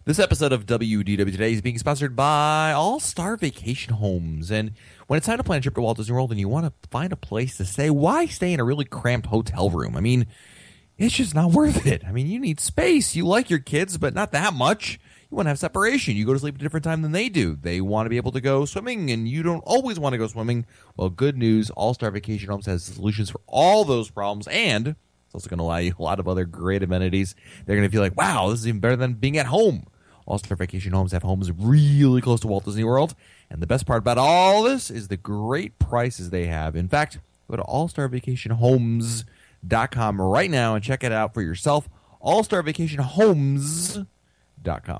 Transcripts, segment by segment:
This episode of WDW Today is being sponsored by All Star Vacation Homes. And when it's time to plan a trip to Walt Disney World and you want to find a place to stay, why stay in a really cramped hotel room? I mean, it's just not worth it. I mean, you need space. You like your kids, but not that much. You want to have separation. You go to sleep at a different time than they do. They want to be able to go swimming, and you don't always want to go swimming. Well, good news. All Star Vacation Homes has solutions for all those problems, and it's also going to allow you a lot of other great amenities. They're going to feel like, wow, this is even better than being at home. All-Star Vacation Homes have homes really close to Walt Disney World. And the best part about all this is the great prices they have. In fact, go to allstarvacationhomes.com right now and check it out for yourself. allstarvacationhomes.com.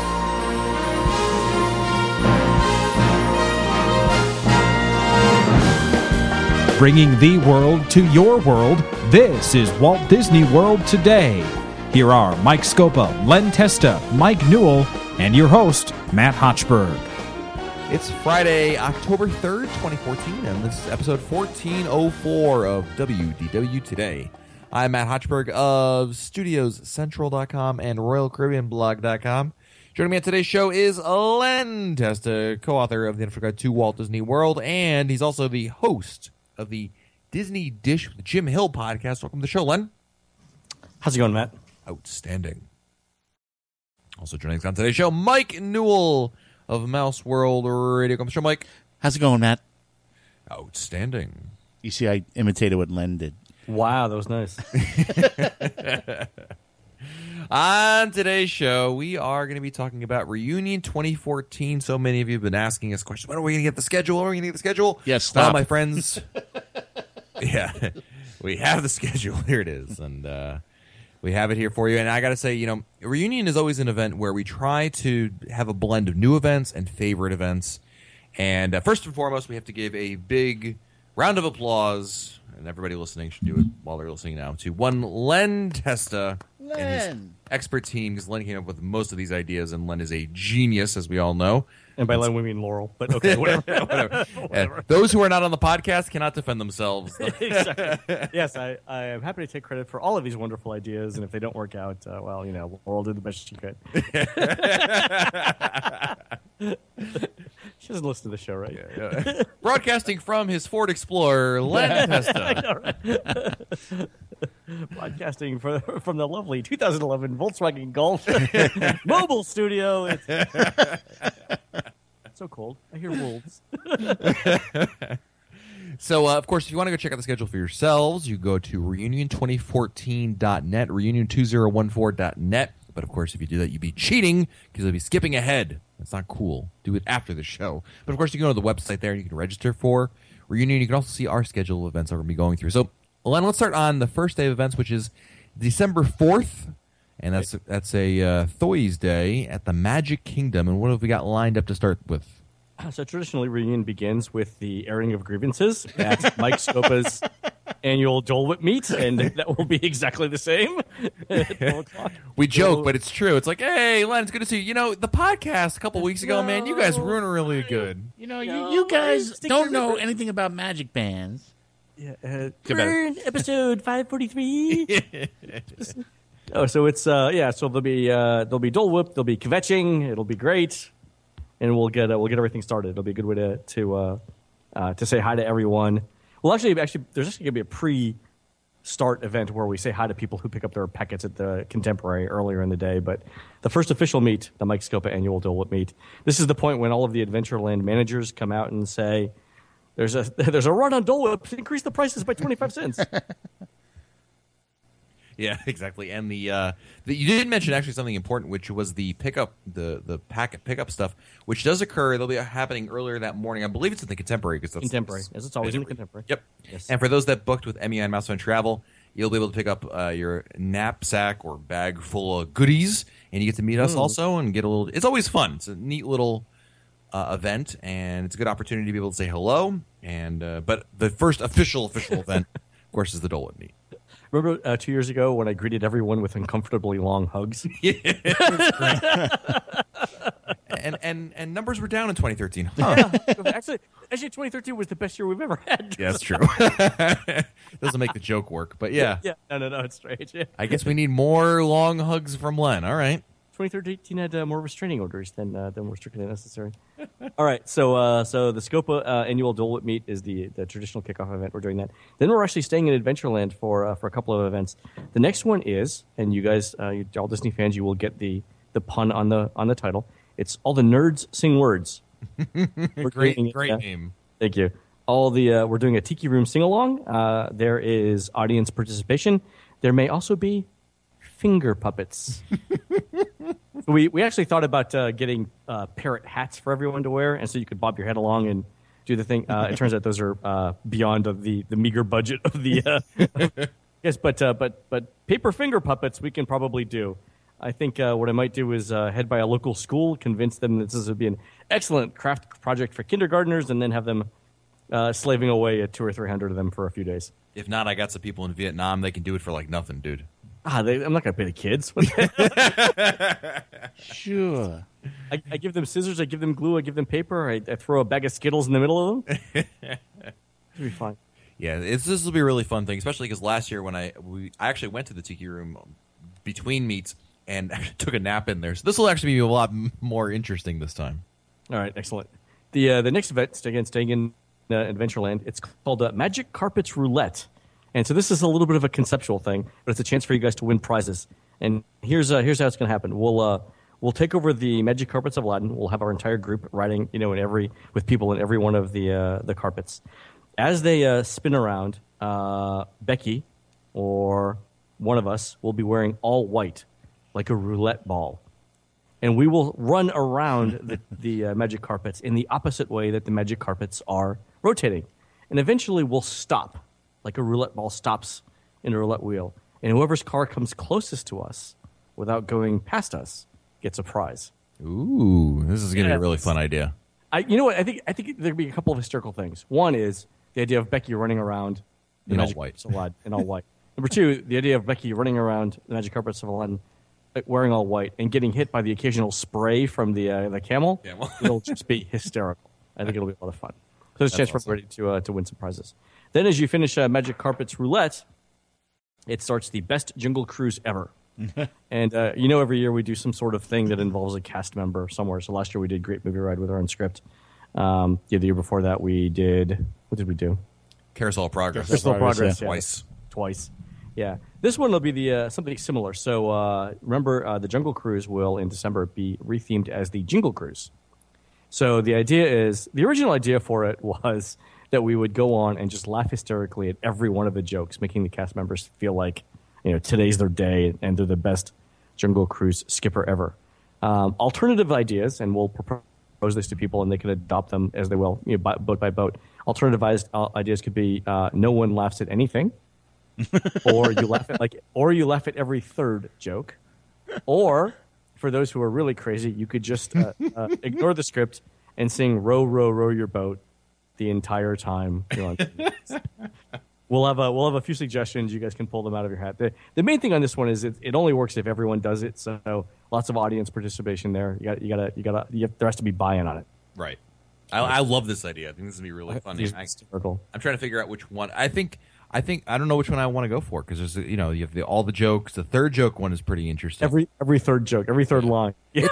Bringing the world to your world, this is Walt Disney World Today. Here are Mike Scopa, Len Testa, Mike Newell, and your host, Matt Hochberg. It's Friday, October 3rd, 2014, and this is episode 1404 of WDW Today. I'm Matt Hochberg of StudiosCentral.com and RoyalCaribbeanBlog.com. Joining me on today's show is Len Testa, co-author of the Info Guide to Walt Disney World, and he's also the host of the Disney Dish with Jim Hill podcast. Welcome to the show, Len. How's it going, Matt? Outstanding. Also joining us on today's show, Mike Newell of Mouse World Radio. Come to the show, Mike. How's it going, Matt? Outstanding. You see, I imitated what Len did. Wow, that was nice. On today's show, we are going to be talking about Reunion 2014. So many of you have been asking us questions. When are we going to get the schedule? When are we going to get the schedule? Yes, stop. Well, my friends, yeah, we have the schedule. Here it is. And we have it here for you. And I got to say, you know, Reunion is always an event where we try to have a blend of new events and favorite events. And first and foremost, we have to give a big round of applause, and everybody listening should do it while they're listening now, to one Len Testa and his expert team, because Len came up with most of these ideas, and Len is a genius, as we all know. And by Len, we mean Laurel, but okay, whatever. Whatever. Those who are not on the podcast cannot defend themselves. Exactly. Yes, I am happy to take credit for all of these wonderful ideas, and if they don't work out, well, you know, Laurel did the best she could. She doesn't listen to the show, right? Yeah. Broadcasting from his Ford Explorer, Len Testa. I know, right? Broadcasting from the lovely 2011 Volkswagen Golf mobile studio. It's so cold. I hear wolves. So, of course, if you want to go check out the schedule for yourselves, you go to reunion2014.net, reunion2014.net. But, of course, if you do that, you'd be cheating because you'll be skipping ahead. That's not cool. Do it after the show. But, of course, you can go to the website there and you can register for Reunion. You can also see our schedule of events that we're going to be going through. So, Len, let's start on the first day of events, which is December 4th. And that's a Thursday Day at the Magic Kingdom. And what have we got lined up to start with? So traditionally, Reunion begins with the airing of grievances at Mike Scopa's annual Dole Whip meet, and that will be exactly the same at 12 o'clock. We joke, but it's true. It's like, hey, Len, it's good to see you. You know, the podcast a couple weeks ago, man, you guys were really good. You know, you guys don't know anything about magic bands. Yeah, Burn, episode 543. Oh, so it's so there'll be Dole Whip, there'll be kvetching, it'll be great, and we'll get everything started. It'll be a good way to say hi to everyone. Well, actually, there's actually going to be a pre-start event where we say hi to people who pick up their packets at the Contemporary earlier in the day. But the first official meet, the Mike Scopa annual Dole Whip meet, this is the point when all of the Adventureland managers come out and say, "There's a run on Dole Whip. Increase the prices by 25 cents." Yeah, exactly. And you did mention actually something important, which was the pickup, the packet pickup stuff, which does occur. They'll be happening earlier that morning. I believe it's in the Contemporary. Contemporary, as it's always in the Contemporary. Yep. Yes. And for those that booked with MEI and Mouse Fun Travel, you'll be able to pick up your knapsack or bag full of goodies, and you get to meet us also and get a little. It's always fun. It's a neat little event, and it's a good opportunity to be able to say hello. And but the first official event, of course, is the Dole Whip meet. Remember 2 years ago when I greeted everyone with uncomfortably long hugs? Yeah. and numbers were down in 2013. Huh. Yeah. Actually, 2013 was the best year we've ever had. Yeah, that's true. Doesn't make the joke work, but yeah. Yeah. No, it's strange. Yeah. I guess we need more long hugs from Len. All right. 2013 had more restraining orders than were strictly necessary. All right, so the Scopa annual Dole Whip meet is the traditional kickoff event. We're doing that. Then we're actually staying in Adventureland for a couple of events. The next one is, and you guys, all Disney fans, you will get the pun on the title. It's All the Nerds Sing Words. Great name. Thank you. We're doing a Tiki Room sing along. There is audience participation. There may also be finger puppets. we actually thought about getting parrot hats for everyone to wear, and so you could bob your head along and do the thing. It turns out those are beyond the meager budget of the. Yes, but paper finger puppets we can probably do. I think what I might do is head by a local school, convince them that this would be an excellent craft project for kindergartners, and then have them slaving away at 200 or 300 of them for a few days. If not, I got some people in Vietnam. They can do it for like nothing, dude. I'm not going to pay the kids. Sure. I give them scissors. I give them glue. I give them paper. I throw a bag of Skittles in the middle of them. It'll be fun. Yeah, this will be a really fun thing, especially because last year when I actually went to the Tiki Room between meets and took a nap in there. So this will actually be a lot more interesting this time. All right, excellent. The next event, staying in Adventureland, it's called Magic Carpets Roulette. And so this is a little bit of a conceptual thing, but it's a chance for you guys to win prizes. And here's how it's going to happen. We'll take over the Magic Carpets of Aladdin. We'll have our entire group riding, with people in every one of the carpets. As they spin around, Becky or one of us will be wearing all white, like a roulette ball. And we will run around the magic carpets in the opposite way that the magic carpets are rotating. And eventually we'll stop, like a roulette ball stops in a roulette wheel. And whoever's car comes closest to us without going past us gets a prize. Ooh, this is going to be a really fun idea. You know what? I think there could be a couple of hysterical things. One is the idea of Becky running around the in all magic white. carpets of Aladdin in all white. Number two, the idea of Becky running around the magic carpets of Aladdin wearing all white and getting hit by the occasional spray from the camel. It'll just be hysterical. I think it'll be a lot of fun. So there's a chance for everybody to win some prizes. Then as you finish Magic Carpets Roulette, it starts the best Jungle Cruise ever. And every year we do some sort of thing that involves a cast member somewhere. So last year we did Great Movie Ride with our own script. The year before that we did, what did we do? Carousel of Progress. Carousel of Progress, yeah. Twice. Yeah. This one will be something similar. So remember, the Jungle Cruise will, in December, be rethemed as the Jingle Cruise. So the original idea for it was that we would go on and just laugh hysterically at every one of the jokes, making the cast members feel like, today's their day and they're the best Jungle Cruise skipper ever. Alternative ideas, and we'll propose this to people and they can adopt them as they will, boat by boat. Alternative ideas could be no one laughs at anything. or you laugh at every third joke, or for those who are really crazy, you could just ignore the script and sing "Row, row, row your boat" the entire time you're on. We'll have a few suggestions. You guys can pull them out of your hat. The main thing on this one is it only works if everyone does it. So lots of audience participation there. There has to be buy-in on it. Right. I love this idea. I think this is gonna be really fun. I'm trying to figure out which one. I think I don't know which one I want to go for because there's you have all the jokes. The third joke one is pretty interesting. Every third joke, every third line. Yeah.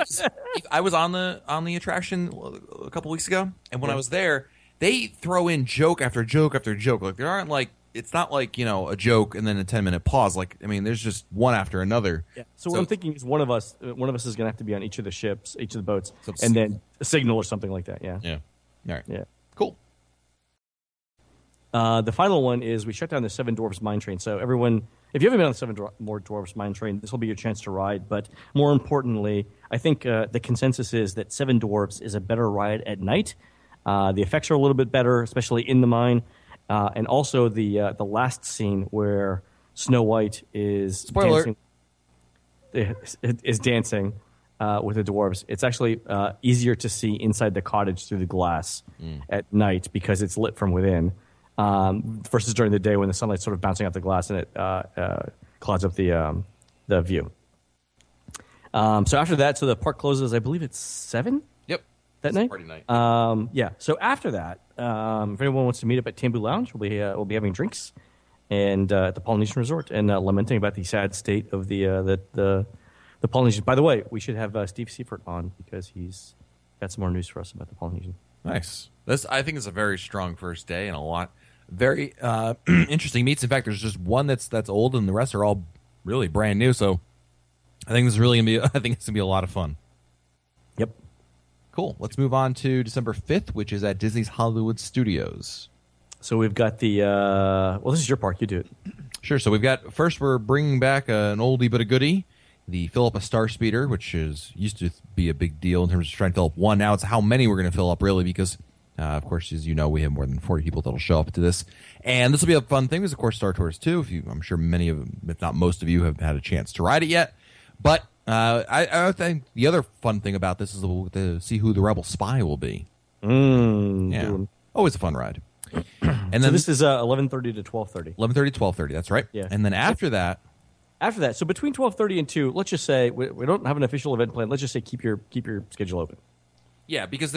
I was on the attraction a couple weeks ago, and when I was there, they throw in joke after joke after joke. Like there aren't it's not like a joke and then a 10-minute pause. There's just one after another. Yeah. So what I'm thinking is one of us is going to have to be on each of the ships, each of the boats, and then a signal or something like that. Yeah. Yeah. All right. Yeah. Cool. The final one is we shut down the Seven Dwarfs Mine Train. So everyone, if you haven't been on the Seven Dwarfs Mine Train, this will be your chance to ride. But more importantly, I think the consensus is that Seven Dwarfs is a better ride at night. The effects are a little bit better, especially in the mine. And also the last scene where Snow White is dancing with the dwarves. It's actually easier to see inside the cottage through the glass at night because it's lit from within. Versus during the day when the sunlight's sort of bouncing off the glass and it clouds up the view. So after that, the park closes. I believe it's 7. Yep, that night. Party night. Yeah. So after that, if anyone wants to meet up at Tambu Lounge, we'll be having drinks and at the Polynesian Resort and lamenting about the sad state of the the Polynesian. By the way, we should have Steve Seifert on because he's got some more news for us about the Polynesian. Nice. This, I think, is a very strong first day and a lot very interesting meets. In fact, there's just one that's old, and the rest are all really brand new. So I think this is really gonna be. I think it's gonna be a lot of fun. Yep. Cool. Let's move on to December 5th, which is at Disney's Hollywood Studios. So we've got the. Well, this is your park. You do it. Sure. So we've got first. We're bringing back an oldie but a goodie. The fill up a star speeder, which used to be a big deal in terms of trying to fill up one. Now it's how many we're going to fill up, really, because, of course, as you know, we have more than 40 people that'll show up to this. And this will be a fun thing because, of course, Star Tours 2, I'm sure many of them, if not most of you, have had a chance to ride it yet. But I think the other fun thing about this is to see who the Rebel spy will be. Yeah. Always a fun ride. And then so this is 11:30 to 12:30. 11:30 to 12:30, that's right. Yeah. And then after that, so between 12:30 and 2, let's just say we don't have an official event plan. Let's just say keep your schedule open. yeah, because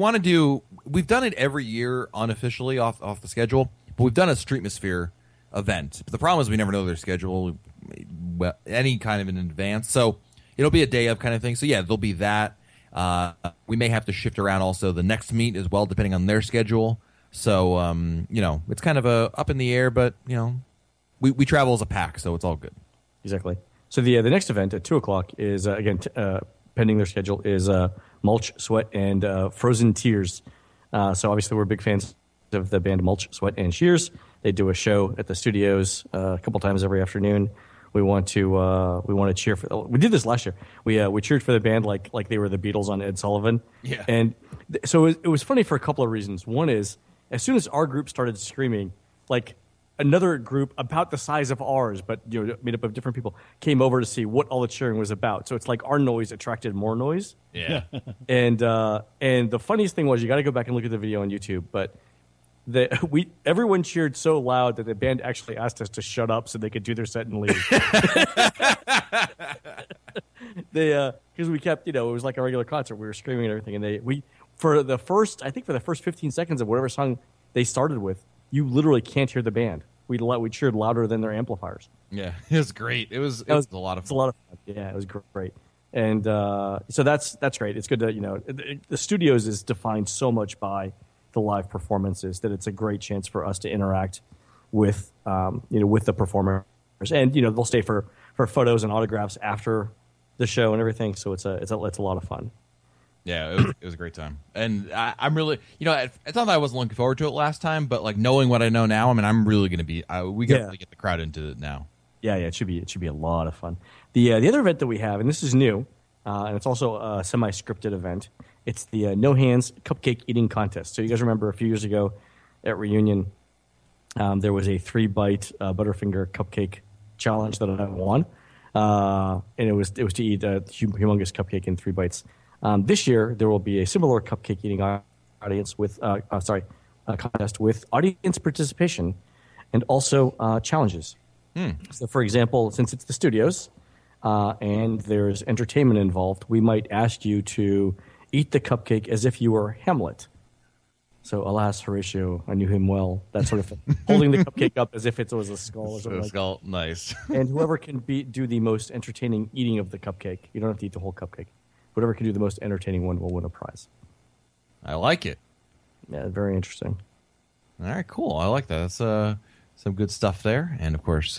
we've done it every year unofficially off the schedule, but we've done a Streetmosphere event. But the problem is we never know their schedule any kind of in advance. So it'll be a day of kind of thing. So yeah, there'll be that. We may have to shift around also the next meet as well, depending on their schedule. So, it's kind of up in the air, but, we travel as a pack, so it's all good. Exactly. So the next event at 2 o'clock is, again, pending their schedule, is Mulch, Sweat, and Frozen Tears. So obviously we're big fans of the band Mulch, Sweat, and Shears. They do a show at the studios a couple times every afternoon. We want to cheer for. We did this last year. We cheered for the band like they were the Beatles on Ed Sullivan. Yeah. And so it was funny for a couple of reasons. One is as soon as our group started screaming, like another group about the size of ours, but made up of different people, came over to see what all the cheering was about. So it's like our noise attracted more noise. Yeah. And the funniest thing was, you got to go back and look at the video on YouTube, but everyone cheered so loud that the band actually asked us to shut up so they could do their set and leave. Because we kept, it was like a regular concert. We were screaming and everything, and for the first 15 seconds of whatever song they started with, you literally can't hear the band. We cheered louder than their amplifiers. Yeah, it was great. It was a lot of fun. It's a lot of fun. Yeah, it was great. And so that's great. It's good to, the studios is defined so much by the live performances that it's a great chance for us to interact with, with the performers. And, they'll stay for photos and autographs after the show and everything. So it's a lot of fun. Yeah, it was a great time. And I'm really, it's not that I wasn't looking forward to it last time, but like knowing what I know now, I'm really going to be, we got to really get the crowd into it now. Yeah, it should be a lot of fun. The other event that we have, and this is new, and it's also a semi-scripted event. It's the No Hands Cupcake Eating Contest. So you guys remember a few years ago at Reunion, there was a 3-bite Butterfinger cupcake challenge that I won, and it was to eat a humongous cupcake in 3 bites. This year there will be a similar cupcake eating audience with contest with audience participation and also challenges. So, for example, since it's the studios and there's entertainment involved, we might ask you to eat the cupcake as if you were Hamlet. So, alas, Horatio, I knew him well, that sort of thing. Holding the cupcake up as if it was a skull or something like that. Nice. And whoever can do the most entertaining eating of the cupcake, you don't have to eat the whole cupcake. Whoever can do the most entertaining one will win a prize. I like it. Yeah, very interesting. All right, cool. I like that. That's some good stuff there. And, of course,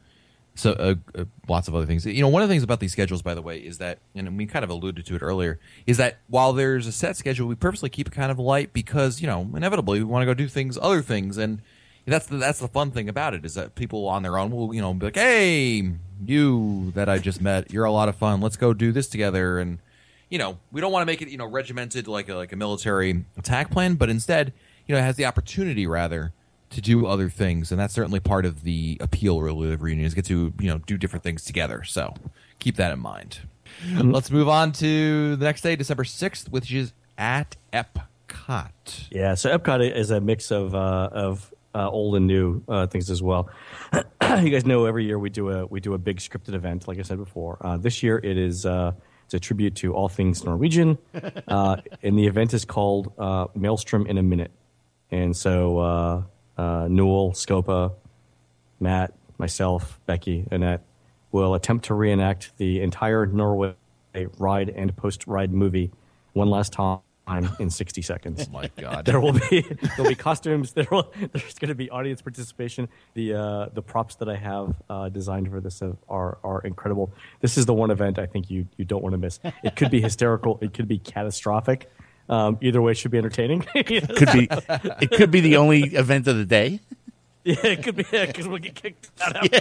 lots of other things. One of the things about these schedules, by the way, is that, and we kind of alluded to it earlier, is that while there's a set schedule, we purposely keep it kind of light because, inevitably we want to go do other things. And that's the fun thing about it, is that people on their own will, be like, hey, you that I just met, you're a lot of fun. Let's go do this together. And, we don't want to make it, regimented like a military attack plan, but instead, it has the opportunity, rather, to do other things. And that's certainly part of the appeal, really, of Reunion, is get to, do different things together. So keep that in mind. Let's move on to the next day, December 6th, which is at Epcot. Yeah, so Epcot is a mix of old and new things as well. You guys know every year we do a big scripted event, like I said before. This year it is it's a tribute to all things Norwegian, and the event is called Maelstrom in a Minute. And so Newell, Scopa, Matt, myself, Becky, Annette, will attempt to reenact the entire Norway ride and post-ride movie one last time in 60 seconds. Oh my God. There'll be costumes. There's going to be audience participation. The props that I have designed for this are incredible. This is the one event I think you don't want to miss. It could be hysterical. It could be catastrophic. Either way, it should be entertaining. It could be the only event of the day. Yeah, it could be because we'll get kicked out.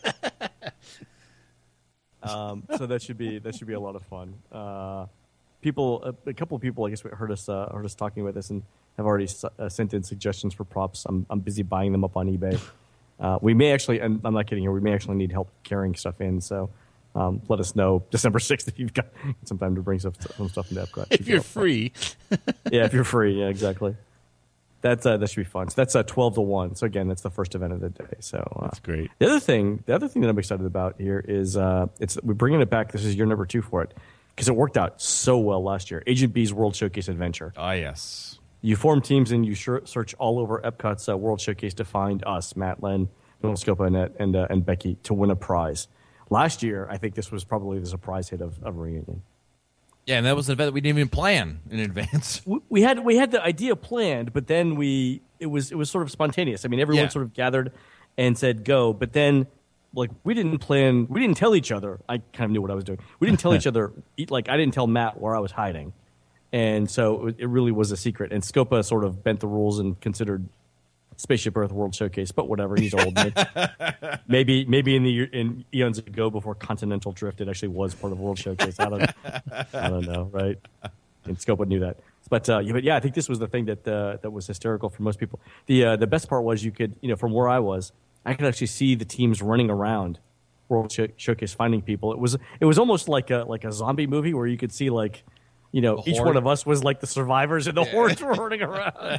So that should be a lot of fun. A couple of people, I guess, heard us talking about this and have already sent in suggestions for props. I'm busy buying them up on eBay. We may actually, and I'm not kidding here, we may actually need help carrying stuff in. So let us know December 6th if you've got some time to bring some stuff into Epcot. If you're free. Yeah, if you're free. Yeah, exactly. That should be fun. So that's 12 to 1. So again, that's the first event of the day. So That's great. The other thing that I'm excited about here is we're bringing it back. This is year number 2 for it because it worked out so well last year. Agent B's World Showcase Adventure. Ah, yes. You form teams and you search all over Epcot's World Showcase to find us, Matt, Len, Noel Scopa, Annette, and Becky to win a prize. Last year, I think this was probably the surprise hit of Reunion. Yeah, and that was an event that we didn't even plan in advance. We had the idea planned, but then it was sort of spontaneous. I mean, everyone sort of gathered and said go, but then we didn't tell each other. I kind of knew what I was doing. We didn't tell each other. I didn't tell Matt where I was hiding, and so it really was a secret. And Scopa sort of bent the rules and considered Spaceship Earth World Showcase, but whatever. He's old. Maybe in eons ago, before Continental Drift, it actually was part of World Showcase. I don't know, right? And Scopa knew that. But I think this was the thing that was hysterical for most people. The best part was you could, from where I could actually see the teams running around World Showcase finding people. It was almost like a zombie movie where you could see each one of us was like the survivors and the hordes were running around.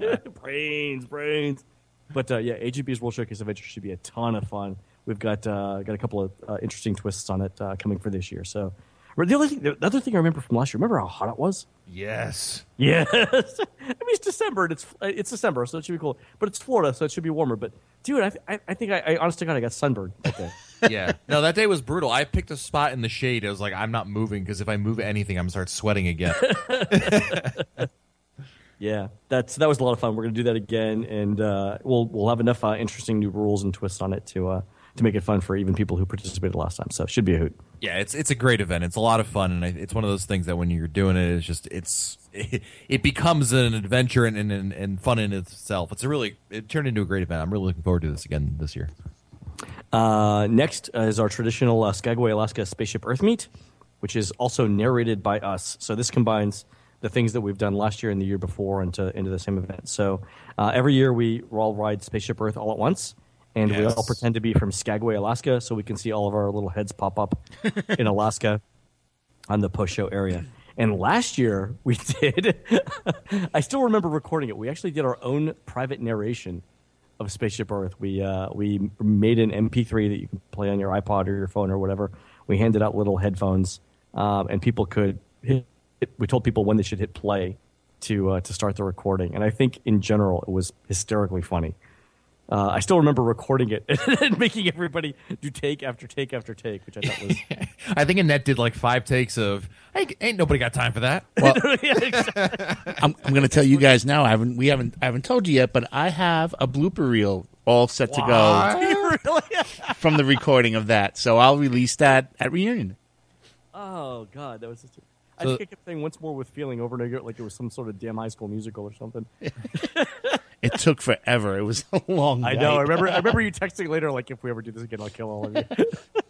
brains. But Agent B's World Showcase Adventure should be a ton of fun. We've got a couple of interesting twists on it coming for this year. So the other thing I remember from last year, remember how hot it was? Yes. Yes. I mean, it's December. And it's December, so it should be cool. But it's Florida, so it should be warmer. But dude, I think I honest to God, I got sunburned. Okay. Yeah. No, that day was brutal. I picked a spot in the shade. I was like, I'm not moving because if I move anything, I'm going to start sweating again. Yeah, that was a lot of fun. We're going to do that again, and we'll have enough interesting new rules and twists on it to make it fun for even people who participated last time. So it should be a hoot. Yeah, it's a great event. It's a lot of fun, and it's one of those things that when you're doing it, it becomes an adventure and fun in itself. It turned into a great event. I'm really looking forward to this again this year. Next is our traditional Skagway, Alaska Spaceship Earth meet, which is also narrated by us. So this combines the things that we've done last year and the year before into the same event. So every year we all ride Spaceship Earth all at once, and we all pretend to be from Skagway, Alaska, so we can see all of our little heads pop up in Alaska on the post-show area. And last year we did, I still remember recording it. We actually did our own private narration of Spaceship Earth. We made an MP3 that you can play on your iPod or your phone or whatever. We handed out little headphones, and people could we told people when they should hit play to start the recording. And I think in general it was hysterically funny. I still remember recording it and making everybody do take after take after take, which I thought was. I think Annette did like 5 takes of. Ain't nobody got time for that. Well, I'm going to tell you guys now. I haven't told you yet, but I have a blooper reel all set to go from the recording of that. So I'll release that at Reunion. Oh God, that was just. I think I kept saying "once more with feeling" over and over, like it was some sort of damn High School Musical or something. It took forever. It was a long night. I know. I remember you texting later, like, if we ever do this again, I'll kill all of you.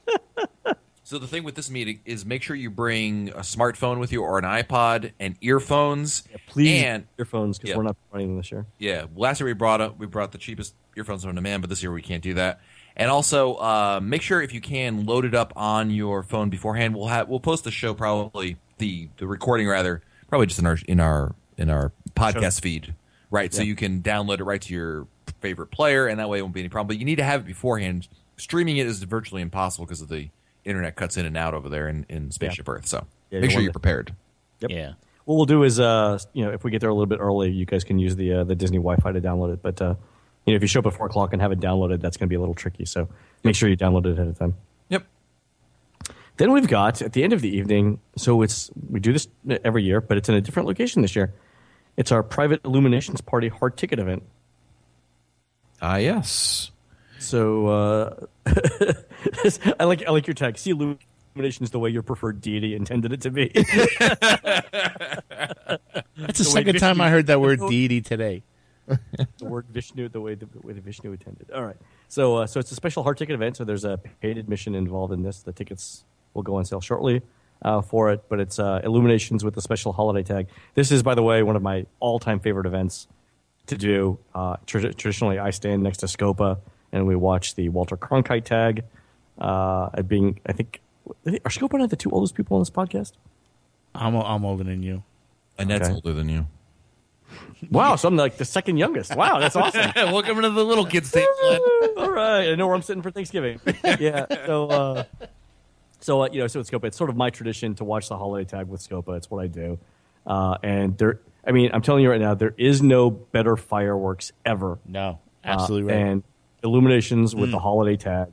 So the thing with this meeting is make sure you bring a smartphone with you or an iPod and earphones. Yeah, please, earphones, because we're not running them this year. Yeah, last year we brought the cheapest earphones on demand, but this year we can't do that. And also, make sure if you can load it up on your phone beforehand. We'll post the show probably the recording probably just in our podcast feed, right? Yeah. So you can download it right to your favorite player, and that way it won't be any problem. But you need to have it beforehand. Streaming it is virtually impossible because of the internet cuts in and out over there in Spaceship Earth. So make sure you're prepared. Yep. Yeah. What we'll do is, if we get there a little bit early, you guys can use the Disney Wi-Fi to download it. But if you show up at 4 o'clock and have it downloaded, that's going to be a little tricky. So make sure you download it ahead of time. Yep. Then we've got at the end of the evening. So we do this every year, but it's in a different location this year. It's our private Illuminations Party hard ticket event. Yes. So I like your tag. See Illuminations the way your preferred deity intended it to be. That's the second time I heard that word deity today. The word Vishnu, the way Vishnu intended. All right. So it's a special hard ticket event. So there's a paid admission involved in this. The tickets will go on sale shortly for it. But it's Illuminations with a special holiday tag. This is, by the way, one of my all-time favorite events to do. Traditionally, I stand next to Scopa and we watch the Walter Cronkite tag. I think are Scopa and I the two oldest people on this podcast? I'm older than you. Annette's Okay. older than you. Wow, so I'm like the second youngest. Wow, that's awesome. Welcome to the little kids table. All right, I know where I'm sitting for Thanksgiving. Yeah, so it's Scopa. It's sort of my tradition to watch the holiday tag with Scopa. It's what I do, and I'm telling you right now, there is no better fireworks ever. No, absolutely right. And Illuminations with the holiday tag.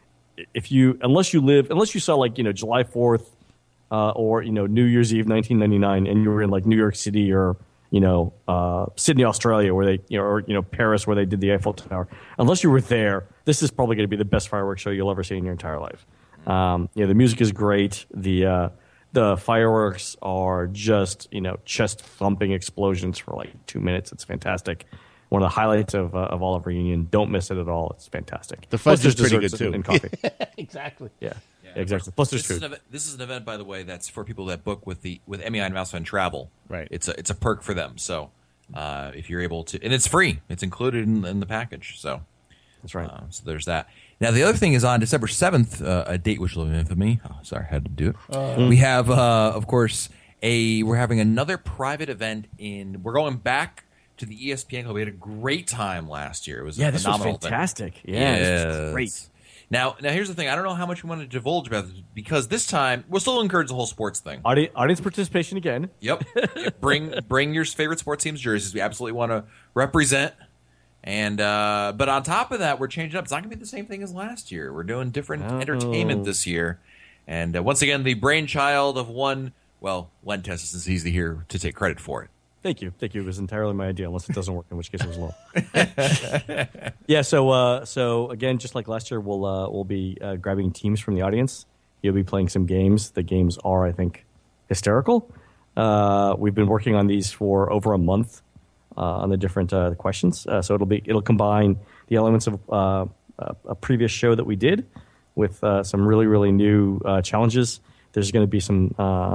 Unless you saw like July 4th or New Year's Eve 1999, and you were in like New York City or Sydney, Australia, where they, or Paris, where they did the Eiffel Tower. Unless you were there, this is probably going to be the best fireworks show you'll ever see in your entire life. The music is great. The fireworks are just chest thumping explosions for like 2 minutes. It's fantastic. One of the highlights of all of Reunion. Don't miss it at all. It's fantastic. The fudge is Plus, there's pretty desserts good too. and coffee. Exactly. Yeah, exactly. Plus there's This food. this is an event, by the way, that's for people that book with MEI and Mousefan Travel. Right. It's a perk for them. So if you're able to, and it's free. It's included in the package. So That's right. so there's that. Now the other thing is on December 7th, a date which will live in infamy. Oh, sorry, I had to do it. We have, of course, we're having another private event we're going back to the ESPN Club. We had a great time last year. It was a This was phenomenal event. fantastic. Yeah, this was Yes. great. Now here's the thing. I don't know how much we want to divulge about this because this time we'll still encourage the whole sports thing. Audience participation again. Yep. Bring your favorite sports teams' jerseys. We absolutely want to represent. And but on top of that, we're changing up. It's not going to be the same thing as last year. We're doing different entertainment this year. And once again, the brainchild of one. Well, Len Testa, since he's here to take credit for it. Thank you. It was entirely my idea, unless it doesn't work, in which case it was low. Yeah. So again, just like last year, we'll be grabbing teams from the audience. You'll be playing some games. The games are, I think, hysterical. We've been working on these for over a month on the different questions. So it'll combine the elements of a previous show that we did with some really, really new challenges. There's going to be some.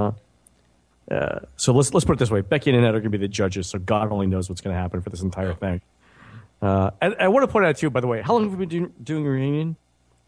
So let's put it this way: Becky and Annette are going to be the judges. So God only knows what's going to happen for this entire thing. And I want to point out too, by the way, how long have we been doing Reunion?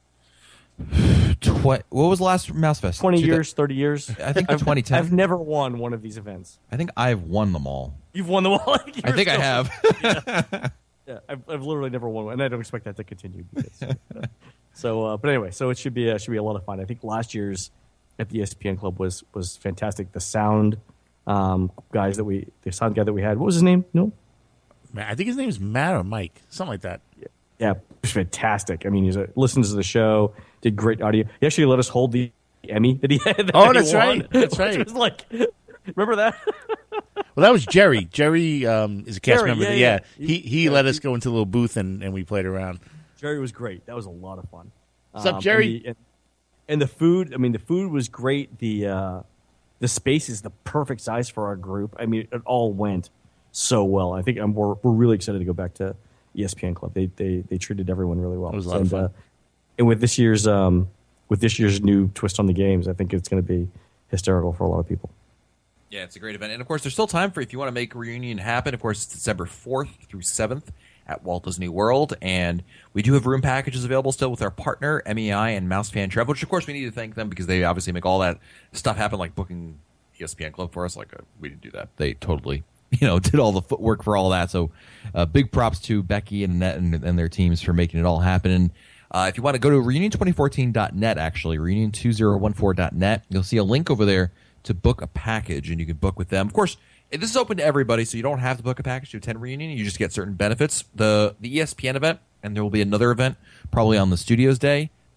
What was the last Mouse Fest? 20 years, 30 years. I think 2010. I've never won one of these events. I think I've won them all. You've won them all. I think I have. Yeah, I've literally never won one, and I don't expect that to continue. Because, but anyway, so it should be a lot of fun. I think last year's at the ESPN Club was fantastic. The sound the sound guy that we had, what was his name? No, I think his name is Matt or Mike, something like that. yeah, it was fantastic. I mean, listens to the show, did great audio. He actually let us hold the Emmy that he had. That's right. That's right. It was like, remember that? Well, that was Jerry. Jerry is a cast Jerry, member. yeah. He let us go into a little booth and we played around. Jerry was great. That was a lot of fun. What's up, Jerry? And the food. I mean, the food was great. The space is the perfect size for our group. I mean, it all went so well. I think we're really excited to go back to ESPN Club. They treated everyone really well. It was a lot of fun. And with this year's new twist on the games, I think it's going to be hysterical for a lot of people. Yeah, it's a great event. And, of course, there's still time for if you want to make a reunion happen. Of course, it's December 4th through 7th at Walt Disney World. And we do have room packages available still with our partner, MEI and Mousefan Travel, which, of course, we need to thank them because they obviously make all that stuff happen, like booking ESPN Club for us. We didn't do that. They totally, did all the footwork for all that. So big props to Becky and Annette and their teams for making it all happen. And if you want to go to reunion2014.net, actually, reunion2014.net, you'll see a link over there to book a package, and you can book with them. Of course, this is open to everybody, so you don't have to book a package to attend Reunion. You just get certain benefits. The ESPN event, and there will be another event probably on the Studios Day.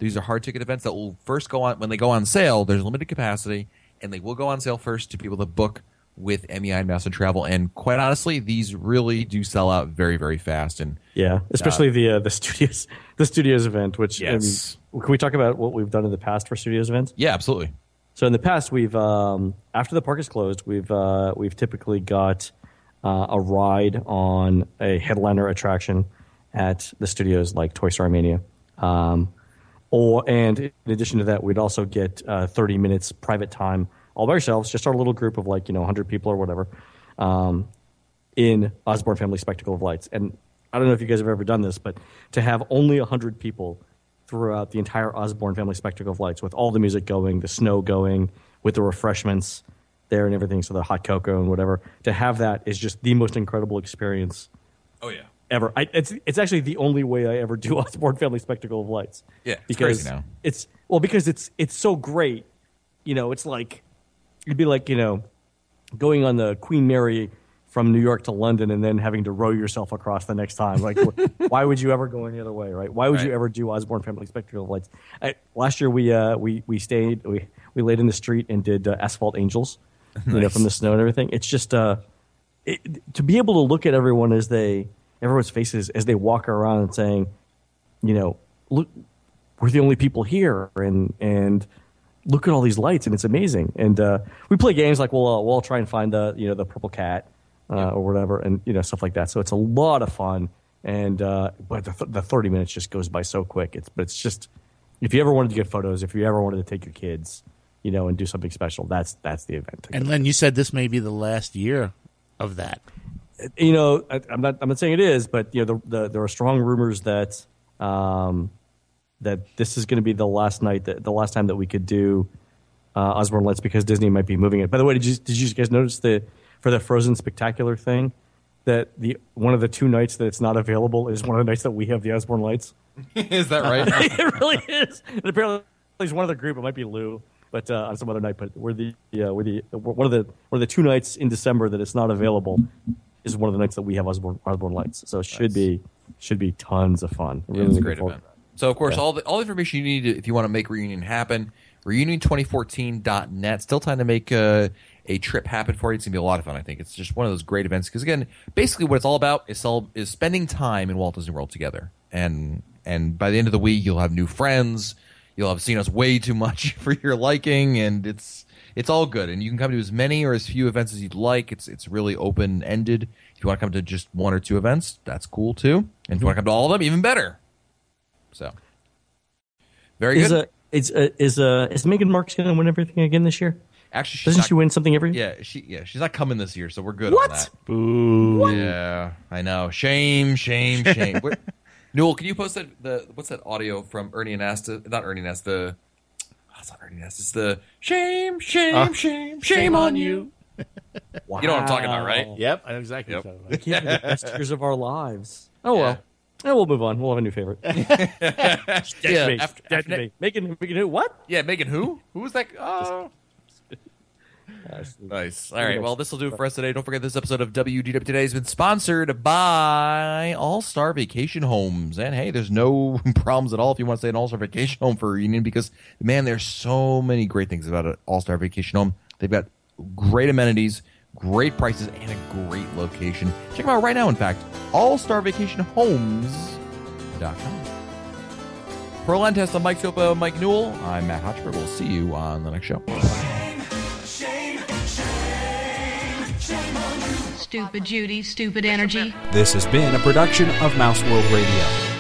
These are hard ticket events that will first go on when they go on sale. There's limited capacity, and they will go on sale first to people that book with MEI and Mouse and Travel. And quite honestly, these really do sell out very, very fast. And yeah, especially the studios event. Which yes. Can we talk about what we've done in the past for studios events? Yeah, absolutely. So in the past, we've after the park is closed, we've typically got a ride on a headliner attraction at the studios like Toy Story Mania. And in addition to that, we'd also get 30 minutes private time all by ourselves, just our little group of 100 people or whatever, in Osborne Family Spectacle of Lights. And I don't know if you guys have ever done this, but to have only 100 people throughout the entire Osborne Family Spectacle of Lights, with all the music going, the snow going, with the refreshments there and everything, so the hot cocoa and whatever, to have that is just the most incredible experience. Oh yeah. Ever. It's actually the only way I ever do Osborne Family Spectacle of Lights. Yeah, it's because crazy now. Because it's so great. It's like it'd be like going on the Queen Mary from New York to London and then having to row yourself across the next time. Like, why would you ever go any other way, right? Why would you ever do Osborne Family Spectacle of Lights? Last year we laid in the street and did Asphalt Angels, nice. From the snow and everything. It's just to be able to look at everyone's faces as they walk around and saying, look, we're the only people here, and look at all these lights, and it's amazing. And we play games like we'll all try and find the purple cat or whatever, and stuff like that. So it's a lot of fun. And but the 30 minutes just goes by so quick. It's just, if you ever wanted to get photos, if you ever wanted to take your kids, and do something special, that's the event. And Len, you said this may be the last year of that. I'm not saying it is, but there are strong rumors that that this is going to be the last time that we could do Osborne Lights, because Disney might be moving it. By the way, did you guys notice for the Frozen Spectacular thing that one of the 2 nights that it's not available is one of the nights that we have the Osborne Lights? Is that right? It really is. And apparently, there's one of the group. It might be Lou, but on some other night. But we're one of the 2 nights in December that it's not available is one of the nights that we have Osborne Lights. So it should be tons of fun. Yeah, it's a great event. So, of course, all the information you need if you want to make Reunion happen, reunion2014.net. Still time to make a trip happen for you. It's going to be a lot of fun, I think. It's just one of those great events because, again, basically what it's all about is spending time in Walt Disney World together. And by the end of the week, you'll have new friends. You'll have seen us way too much for your liking, and it's all good. And you can come to as many or as few events as you'd like. It's really open-ended. If you want to come to just 1 or 2 events, that's cool, too. And if you want to come to all of them, even better. So, very good. Is Megan Marks going to win everything again this year? Actually, doesn't she win something every? Yeah, she's not coming this year, so we're good what? on that. Boo! What? Yeah, I know. Shame. Newell, can you post what's that audio from Ernie and Asta? Not Ernie and Asta. It's not Ernie and Asta. It's the shame on you. Wow. You know what I'm talking about, right? Yep, I know exactly what you're talking about. The best years of our lives. Oh well. Yeah, we'll move on. We'll have a new favorite. That's me. After me. Megan who? What? Yeah, Megan who? Who was that? Oh. Nice. All right. Well, this will do it for us today. Don't forget this episode of WDW Today has been sponsored by All Star Vacation Homes. And hey, there's no problems at all if you want to stay in an All Star Vacation Home for a reunion because, man, there's so many great things about an All Star Vacation Home. They've got great amenities, great prices, and a great location. Check them out right now, in fact. AllStarVacationHomes.com. For Len Testa, Mike Scopa, Mike Newell, I'm Matt Hotchberg. We'll see you on the next show. Stupid Judy, stupid energy. This has been a production of Mouse World Radio.